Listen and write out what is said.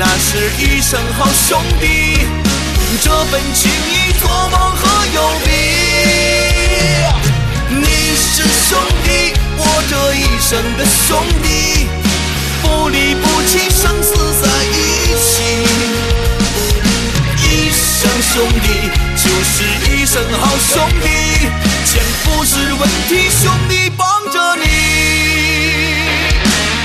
那是一生好兄弟，这份情谊做梦和有比。你是兄弟，我这一生的兄弟，不离不弃，生死在一起。一生兄弟就是一生好兄弟，钱不是问题，兄弟帮着你。